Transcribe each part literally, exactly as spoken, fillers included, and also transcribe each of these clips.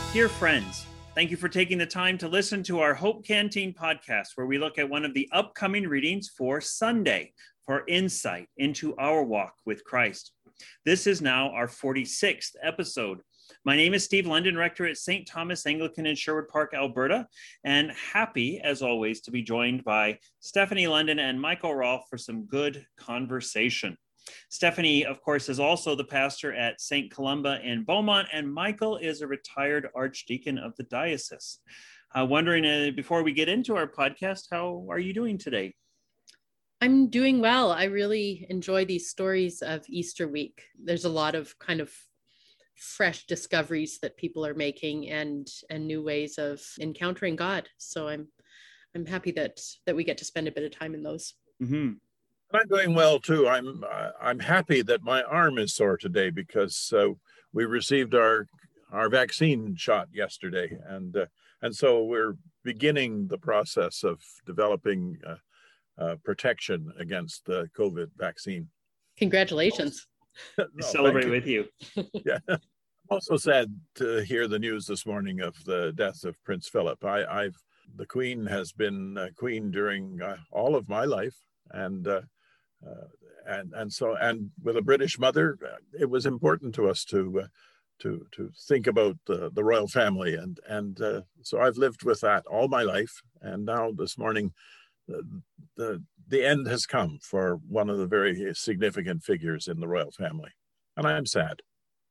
Dear friends, thank you for taking the time to listen to our Hope Canteen podcast, where we look at one of the upcoming readings for Sunday for insight into our walk with Christ. This is now our forty-sixth episode. My name is Steve London, rector at Saint Thomas Anglican in Sherwood Park, Alberta, and happy, as always, to be joined by Stephanie London and Michael Rolfe for some good conversation. Stephanie, of course, is also the pastor at Saint Columba in Beaumont, and Michael is a retired archdeacon of the diocese. Uh, wondering, uh, before we get into our podcast, how are you doing today? I'm doing well. I really enjoy these stories of Easter week. There's a lot of kind of fresh discoveries that people are making and and new ways of encountering God. So I'm I'm happy that that we get to spend a bit of time in those. Mm-hmm. I'm doing well too. I'm uh, I'm happy that my arm is sore today because uh, we received our our vaccine shot yesterday, and uh, and so we're beginning the process of developing uh, uh, protection against the COVID vaccine. Congratulations! no, Celebrate you. with you. Yeah. I'm also sad to hear the news this morning of the death of Prince Philip. I, I've the Queen has been uh, Queen during uh, all of my life, and. Uh, Uh, and and so and with a British mother, it was important to us to uh, to to think about the, the royal family, and and uh, so I've lived with that all my life. And now this morning, the, the the end has come for one of the very significant figures in the royal family, and I'm sad.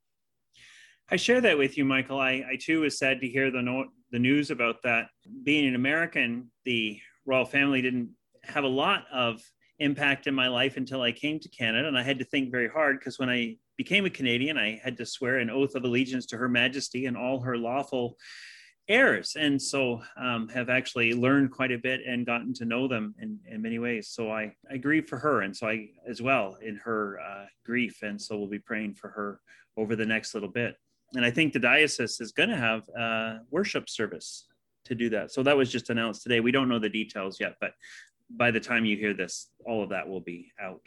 I share that with you, Michael. I, I too was sad to hear the no, the news about that. Being an American, the royal family didn't have a lot of impact in my life until I came to Canada, and I had to think very hard, because when I became a Canadian, I had to swear an oath of allegiance to Her Majesty and all her lawful heirs, and so um, have actually learned quite a bit and gotten to know them in, in many ways. So I, I grieve for her, and so I as well in her uh, grief, and so we'll be praying for her over the next little bit. And I think the diocese is going to have a worship service to do that. So that was just announced today. We don't know the details yet, but by the time you hear this, all of that will be out.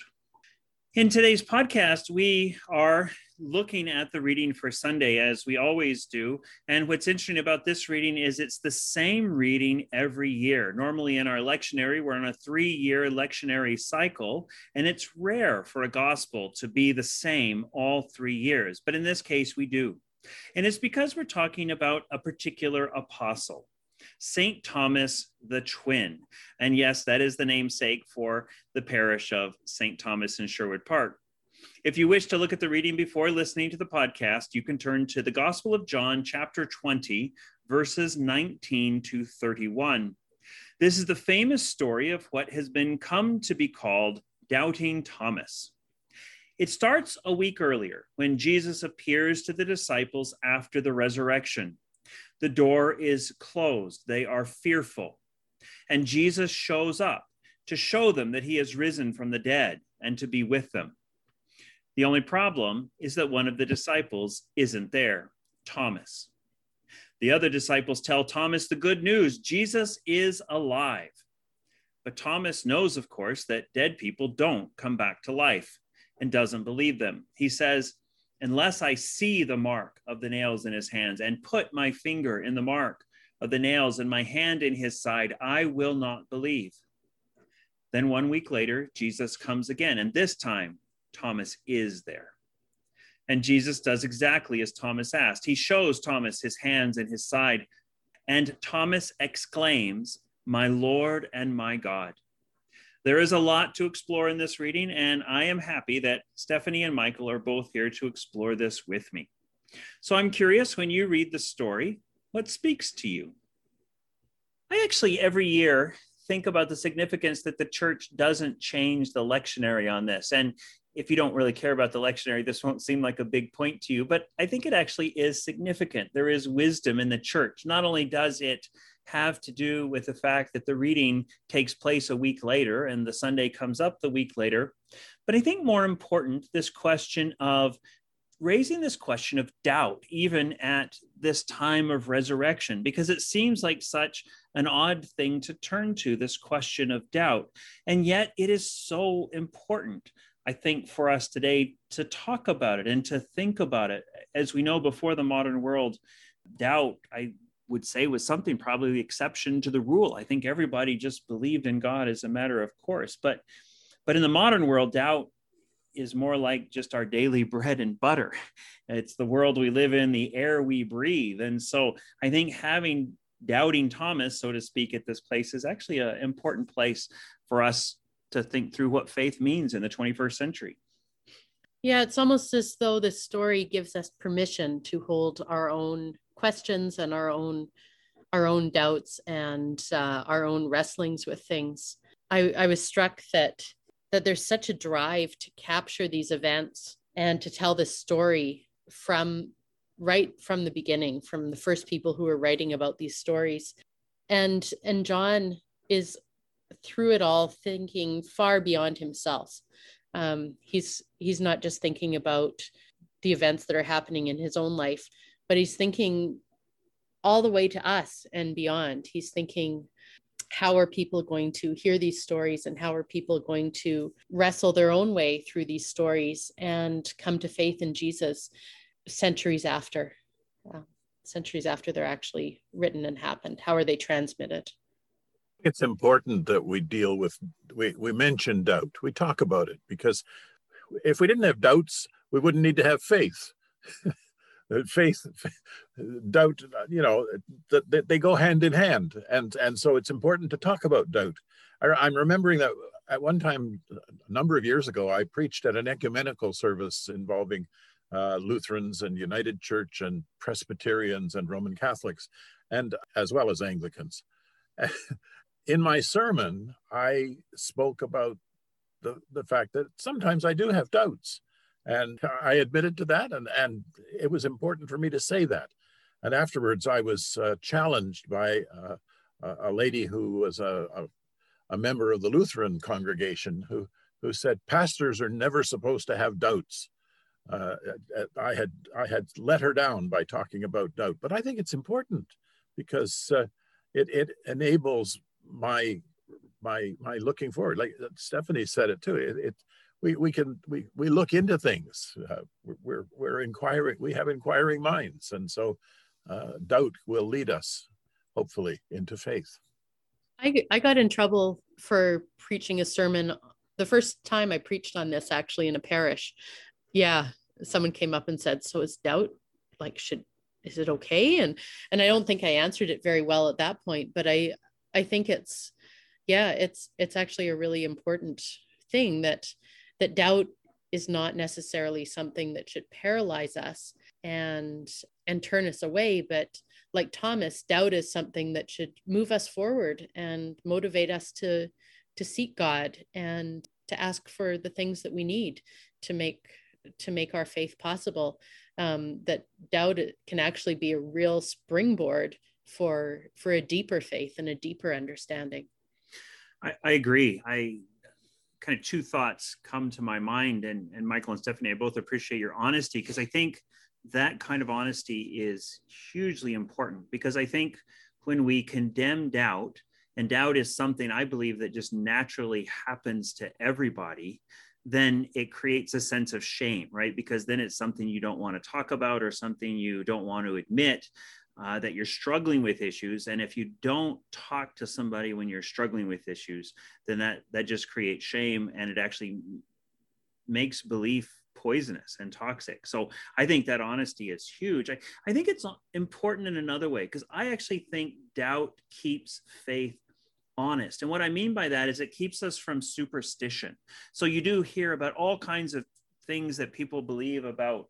In today's podcast, we are looking at the reading for Sunday, as we always do. And what's interesting about this reading is it's the same reading every year. Normally in our lectionary, we're on a three-year lectionary cycle, and it's rare for a gospel to be the same all three years. But in this case, we do. And it's because we're talking about a particular apostle, Saint Thomas the Twin. And yes, that is the namesake for the parish of Saint Thomas in Sherwood Park. If you wish to look at the reading before listening to the podcast, you can turn to the Gospel of John, chapter twenty, verses nineteen to thirty-one. This is the famous story of what has been come to be called Doubting Thomas. It starts a week earlier, when Jesus appears to the disciples after the resurrection. The door is closed. They are fearful. And Jesus shows up to show them that he has risen from the dead and to be with them. The only problem is that one of the disciples isn't there, Thomas. The other disciples tell Thomas the good news: Jesus is alive. But Thomas knows, of course, that dead people don't come back to life, and doesn't believe them. He says, "Unless I see the mark of the nails in his hands and put my finger in the mark of the nails and my hand in his side, I will not believe." Then one week later, Jesus comes again, and this time Thomas is there. And Jesus does exactly as Thomas asked. He shows Thomas his hands and his side, and Thomas exclaims, "My Lord and my God." There is a lot to explore in this reading, and I am happy that Stephanie and Michael are both here to explore this with me. So I'm curious, when you read the story, what speaks to you? I actually, every year, think about the significance that the church doesn't change the lectionary on this. And if you don't really care about the lectionary, this won't seem like a big point to you, but I think it actually is significant. There is wisdom in the church. Not only does it have to do with the fact that the reading takes place a week later and the Sunday comes up the week later, but I think more important, this question of raising this question of doubt, even at this time of resurrection, because it seems like such an odd thing to turn to, this question of doubt. And yet it is so important, I think, for us today to talk about it and to think about it. As we know, before the modern world, doubt, I would say, was something probably the exception to the rule. I think everybody just believed in God as a matter of course. But, but in the modern world, doubt is more like just our daily bread and butter. It's the world we live in, the air we breathe. And so I think having doubting Thomas, so to speak, at this place is actually an important place for us to think through what faith means in the twenty-first century. Yeah, it's almost as though this story gives us permission to hold our own questions and our own our own doubts and uh, our own wrestlings with things. I, I was struck that that there's such a drive to capture these events and to tell this story from right from the beginning, from the first people who were writing about these stories. And, and John is through it all thinking far beyond himself. Um, he's, he's not just thinking about the events that are happening in his own life, but he's thinking all the way to us and beyond. He's thinking, how are people going to hear these stories, and how are people going to wrestle their own way through these stories and come to faith in Jesus centuries after, uh, centuries after they're actually written and happened? How are they transmitted? It's important that we deal with, we, we mention doubt, we talk about it, because if we didn't have doubts, we wouldn't need to have faith. Faith, doubt, you know, that they go hand in hand. And, and so it's important to talk about doubt. I, I'm remembering that at one time, a number of years ago, I preached at an ecumenical service involving uh, Lutherans and United Church and Presbyterians and Roman Catholics, and as well as Anglicans. In my sermon, I spoke about the, the fact that sometimes I do have doubts. And I admitted to that, and, and it was important for me to say that. And afterwards, I was uh, challenged by uh, a lady who was a, a, a member of the Lutheran congregation who, who said, pastors are never supposed to have doubts. Uh, I had I had let her down by talking about doubt, but I think it's important because uh, it, it enables my, my, my looking forward. Like Stephanie said it too, it, it We we can we we look into things. Uh, we're we're inquiring. We have inquiring minds, and so uh, doubt will lead us, hopefully, into faith. I I got in trouble for preaching a sermon the first time I preached on this, actually, in a parish. Yeah, someone came up and said, "So is doubt like should is it okay?" And and I don't think I answered it very well at that point, but I I think it's yeah it's it's actually a really important thing that. that doubt is not necessarily something that should paralyze us and and turn us away, but like Thomas, doubt is something that should move us forward and motivate us to to seek God and to ask for the things that we need to make to make our faith possible. Um, that doubt can actually be a real springboard for for a deeper faith and a deeper understanding. I, I agree. I kind of two thoughts come to my mind, and, and Michael and Stephanie, I both appreciate your honesty, because I think that kind of honesty is hugely important, because I think when we condemn doubt, and doubt is something I believe that just naturally happens to everybody, then it creates a sense of shame, right? Because then it's something you don't want to talk about or something you don't want to admit. Uh, that you're struggling with issues. And if you don't talk to somebody when you're struggling with issues, then that, that just creates shame, and it actually makes belief poisonous and toxic. So I think that honesty is huge. I, I think it's important in another way, because I actually think doubt keeps faith honest. And what I mean by that is it keeps us from superstition. So you do hear about all kinds of things that people believe about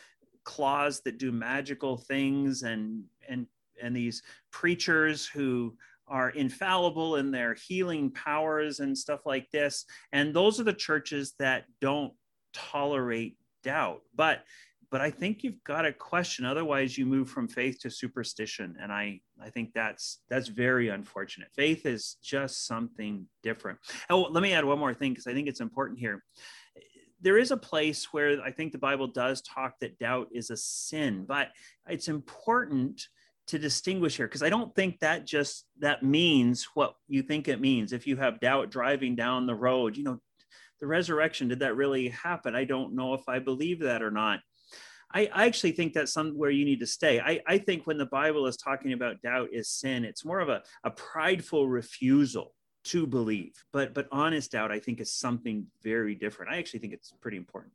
claws that do magical things, and and and these preachers who are infallible in their healing powers and stuff like this. And those are the churches that don't tolerate doubt. But but I think you've got to question, otherwise you move from faith to superstition. And I I think that's that's very unfortunate. Faith is just something different. Oh, let me add one more thing, because I think it's important here. There is a place where I think the Bible does talk that doubt is a sin, but it's important to distinguish here, because I don't think that just, that means what you think it means. If you have doubt driving down the road, you know, the resurrection, did that really happen? I don't know if I believe that or not. I, I actually think that's somewhere you need to stay. I, I think when the Bible is talking about doubt is sin, it's more of a, a prideful refusal to believe. But but honest doubt, I think, is something very different. I actually think it's pretty important.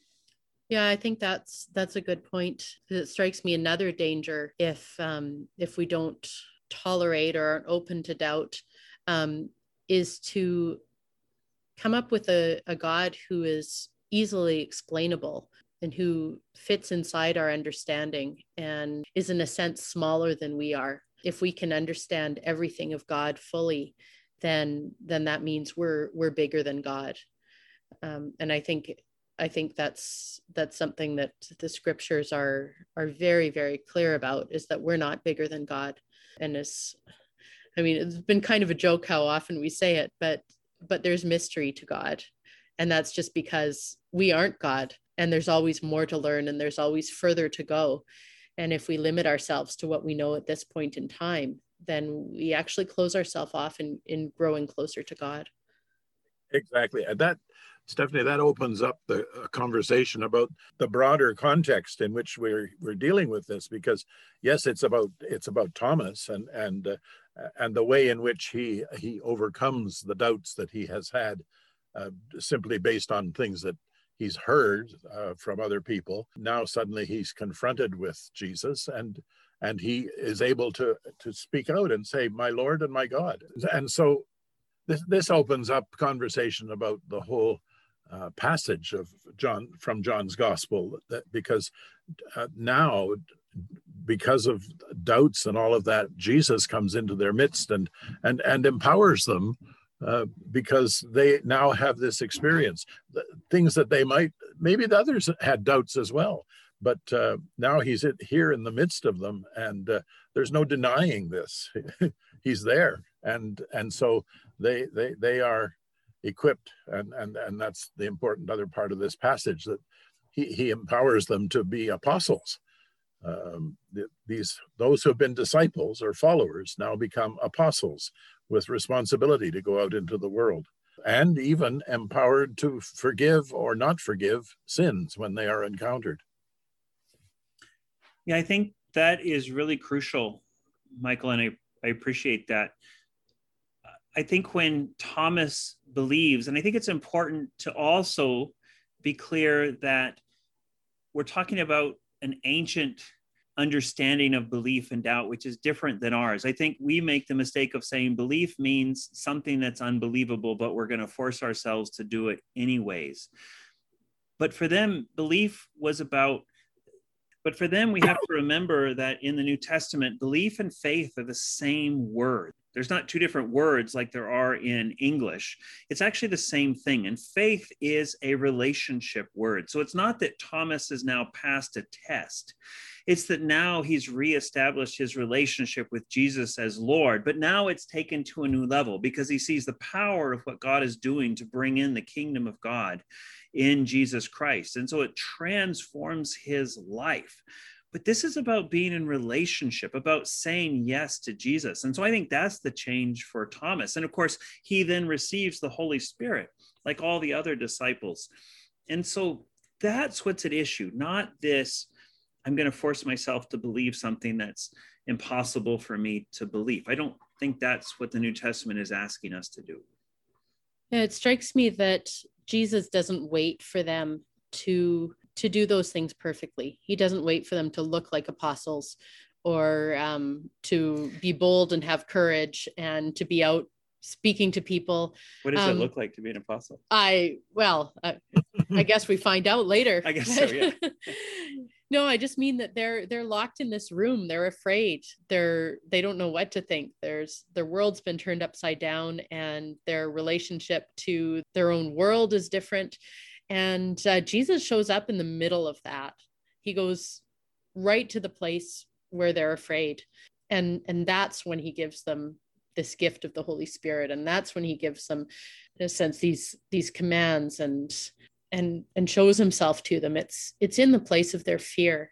Yeah, I think that's that's a good point. It strikes me another danger if um, if we don't tolerate or aren't open to doubt um, is to come up with a, a God who is easily explainable and who fits inside our understanding and is in a sense smaller than we are. If we can understand everything of God fully, then then that means we're we're bigger than God. Um, and I think I think that's that's something that the scriptures are are very, very clear about, is that we're not bigger than God. And it's, I mean, it's been kind of a joke how often we say it, but but there's mystery to God. And that's just because we aren't God, and there's always more to learn, and there's always further to go. And if we limit ourselves to what we know at this point in time, then we actually close ourselves off in, in growing closer to God. Exactly. And that, Stephanie, that opens up the uh, conversation about the broader context in which we're we're dealing with this, because yes, it's about it's about Thomas and and uh, and the way in which he he overcomes the doubts that he has had uh, simply based on things that he's heard uh, from other people. Now suddenly he's confronted with Jesus, and and he is able to to speak out and say, "My Lord and my God." And so this this opens up conversation about the whole Uh, passage of John from John's gospel, that because uh, now, because of doubts and all of that, Jesus comes into their midst and and and empowers them uh, because they now have this experience, things that they might, maybe the others had doubts as well, but uh, now he's here in the midst of them, and uh, there's no denying this. He's there, and and so they they they are equipped, and and and that's the important other part of this passage, that he he empowers them to be apostles. Um, these those who have been disciples or followers now become apostles with responsibility to go out into the world, and even empowered to forgive or not forgive sins when they are encountered. Yeah, I think that is really crucial, Michael, and I, I appreciate that. I think when Thomas believes, and I think it's important to also be clear that we're talking about an ancient understanding of belief and doubt, which is different than ours. I think we make the mistake of saying belief means something that's unbelievable, but we're going to force ourselves to do it anyways. But for them, belief was about, but for them, we have to remember that in the New Testament, belief and faith are the same word. There's not two different words like there are in English. It's actually the same thing. And faith is a relationship word. So it's not that Thomas has now passed a test. It's that now he's reestablished his relationship with Jesus as Lord, but now it's taken to a new level because he sees the power of what God is doing to bring in the kingdom of God in Jesus Christ. And so it transforms his life. But this is about being in relationship, about saying yes to Jesus. And so I think that's the change for Thomas. And of course, he then receives the Holy Spirit, like all the other disciples. And so that's what's at issue, not this, I'm going to force myself to believe something that's impossible for me to believe. I don't think that's what the New Testament is asking us to do. Yeah, it strikes me that Jesus doesn't wait for them to to do those things perfectly. He doesn't wait for them to look like apostles or um, to be bold and have courage and to be out speaking to people. What does um, it look like to be an apostle? I, well, uh, I guess we find out later. I guess so, yeah. No, I just mean that they're they're locked in this room. They're afraid. They're they don't know what to think. There's their world's been turned upside down, and their relationship to their own world is different. And uh, Jesus shows up in the middle of that. He goes right to the place where they're afraid, and and that's when he gives them this gift of the Holy Spirit, and that's when he gives them, in a sense, these these commands and. and and shows himself to them. It's it's in the place of their fear.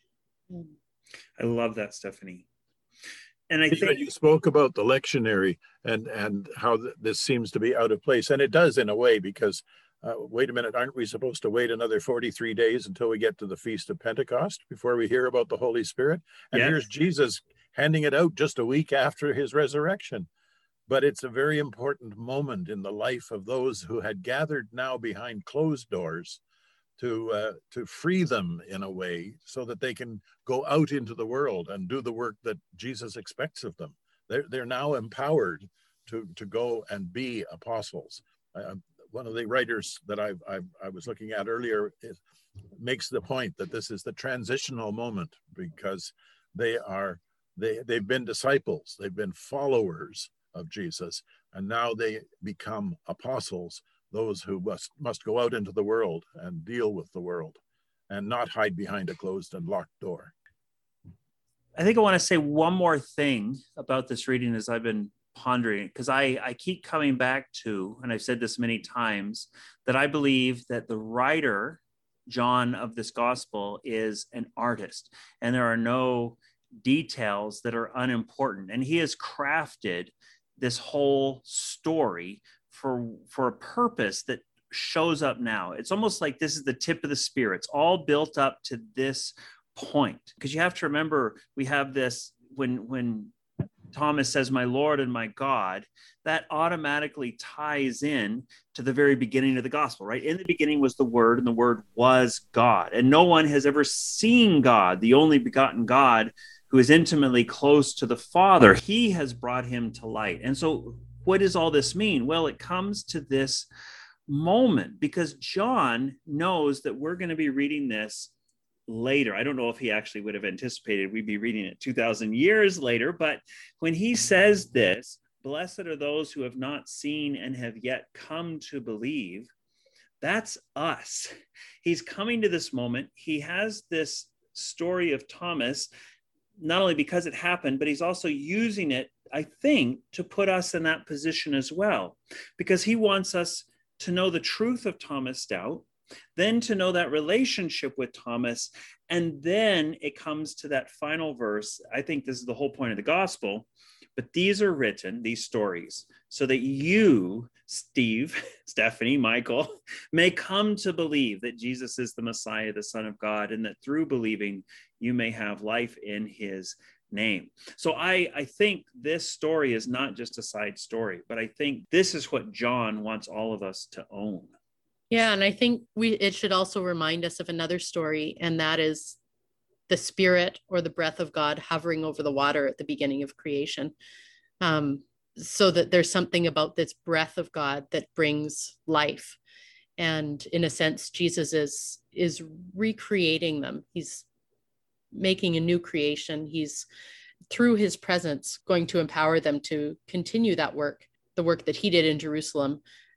I love that, Stephanie. And I think think you spoke about the lectionary and and how th- this seems to be out of place, and it does in a way, because uh, wait a minute, aren't we supposed to wait another forty-three days until we get to the Feast of Pentecost before we hear about the Holy Spirit? And Yeah. here's Jesus handing it out just a week after his resurrection. But it's a very important moment in the life of those who had gathered now behind closed doors to uh, to free them in a way so that they can go out into the world and do the work that Jesus expects of them. They're, they're now empowered to, to go and be apostles. Uh, one of the writers that I, I, I was looking at earlier is, makes the point that this is the transitional moment, because they are they they've been disciples, they've been followers of Jesus, and now they become apostles, those who must must go out into the world and deal with the world and not hide behind a closed and locked door. I think I want to say one more thing about this reading as I've been pondering, because I, I keep coming back to, and I've said this many times, that I believe that the writer, John, of this gospel is an artist, and there are no details that are unimportant. And he has crafted this whole story for, for a purpose that shows up now. It's almost like this is the tip of the spear. It's all built up to this point, because you have to remember, we have this, when, when Thomas says, "My Lord and my God," that automatically ties in to the very beginning of the gospel, right? In the beginning was the Word, and the Word was God. And no one has ever seen God, the only begotten God, who is intimately close to the Father. He has brought him to light. And so what does all this mean? Well, it comes to this moment because John knows that we're going to be reading this later. I don't know if he actually would have anticipated we'd be reading it two thousand years later, but when he says this, "Blessed are those who have not seen and have yet come to believe," that's us. He's coming to this moment. He has this story of Thomas, not only because it happened, but he's also using it, I think, to put us in that position as well, because he wants us to know the truth of Thomas' doubt, then to know that relationship with Thomas, and then it comes to that final verse. I think this is the whole point of the gospel, but these are written, these stories, so that you, Steve, Stephanie, Michael, may come to believe that Jesus is the Messiah, the Son of God, and that through believing, you may have life in his name. So I, I think this story is not just a side story, but I think this is what John wants all of us to own. Yeah, and I think we it should also remind us of another story, and that is the Spirit or the breath of God hovering over the water at the beginning of creation. Um, so that there's something about this breath of God that brings life. And in a sense, Jesus is, is recreating them. He's making a new creation. He's, through his presence, going to empower them to continue that work, the work that he did in Jerusalem,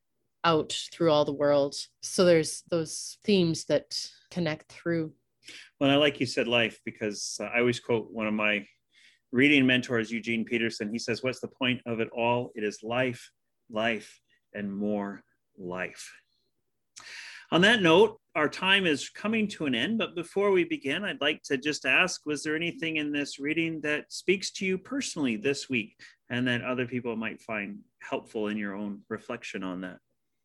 out through all the world. So there's those themes that connect through. Well, I like you said life, because uh, I always quote one of my reading mentors, Eugene Peterson. He says, "What's the point of it all? It is life, life, and more life." On that note, our time is coming to an end, but before we begin, I'd like to just ask, was there anything in this reading that speaks to you personally this week and that other people might find helpful in your own reflection on that?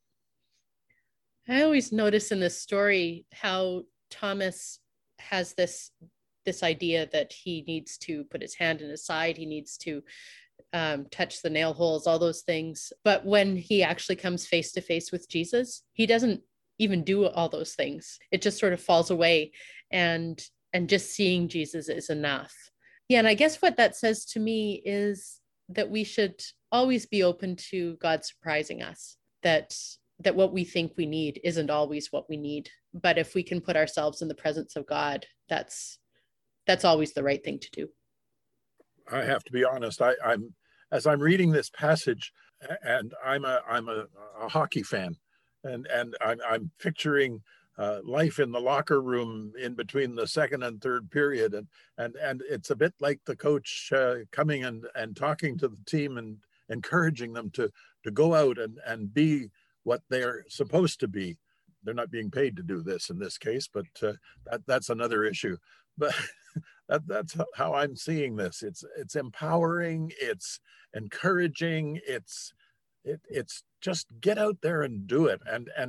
I always notice in this story how Thomas has this this idea that he needs to put his hand in his side, he needs to um, touch the nail holes, all those things. But when he actually comes face to face with Jesus, he doesn't even do all those things. It just sort of falls away, and and just seeing Jesus is enough. Yeah, and I guess what that says to me is that we should always be open to God surprising us, that that what we think we need isn't always what we need. But if we can put ourselves in the presence of God, that's that's always the right thing to do. I have to be honest. I, I'm as I'm reading this passage, and I'm a I'm a, a hockey fan, and and I'm, I'm picturing uh, life in the locker room in between the second and third period, and and and it's a bit like the coach uh, coming and and talking to the team and encouraging them to to go out and and be what they're supposed to be. They're not being paid to do this in this case, but uh, that that's another issue. But that, that's how I'm seeing this. It's it's empowering, it's encouraging, it's it, it's just get out there and do it. And and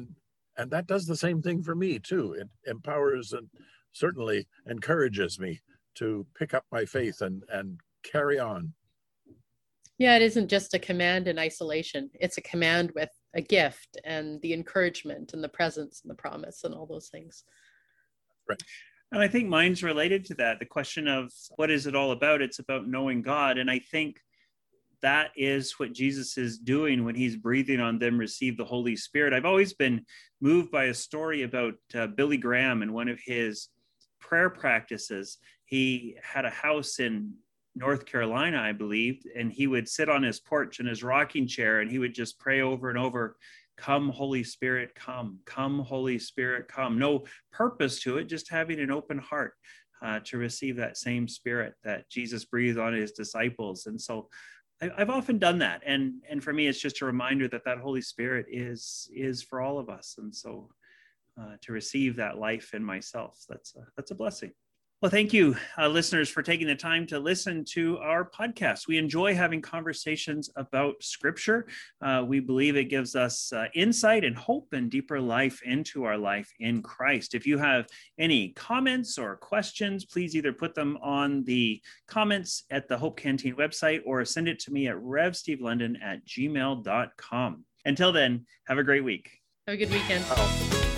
And that does the same thing for me too. It empowers and certainly encourages me to pick up my faith and, and carry on. Yeah, it isn't just a command in isolation. It's a command with a gift and the encouragement and the presence and the promise and all those things. Right. And I think mine's related to that. The question of what is it all about? It's about knowing God. And I think that is what Jesus is doing when he's breathing on them, receive the Holy Spirit. I've always been moved by a story about uh, Billy Graham and one of his prayer practices. He had a house in North Carolina, I believe, and he would sit on his porch in his rocking chair and he would just pray over and over, come, Holy Spirit, come, come, Holy Spirit, come. No purpose to it, just having an open heart uh, to receive that same Spirit that Jesus breathed on his disciples. And so I, I've often done that. And, and for me, it's just a reminder that that Holy Spirit is, is for all of us. And so uh, to receive that life in myself, that's a, that's a blessing. Well, thank you, uh, listeners, for taking the time to listen to our podcast. We enjoy having conversations about Scripture. Uh, we believe it gives us uh, insight and hope and deeper life into our life in Christ. If you have any comments or questions, please either put them on the comments at the Hope Canteen website or send it to me at rev steve london at gmail dot com. Until then, have a great week. Have a good weekend. Wow.